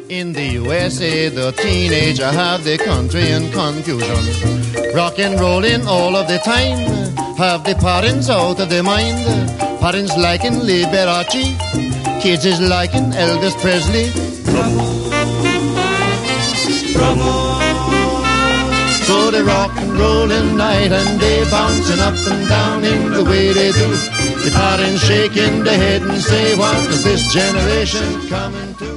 In the USA, the teenager have the country in confusion. Rock and rollin' all of the time, have the parents out of their mind. Parents liking Liberace, kids is liking Elvis Presley. Trouble. So they rock and rollin' night and day, bouncing up and down in the way they do. The parents shaking their head and say, what is this generation coming to?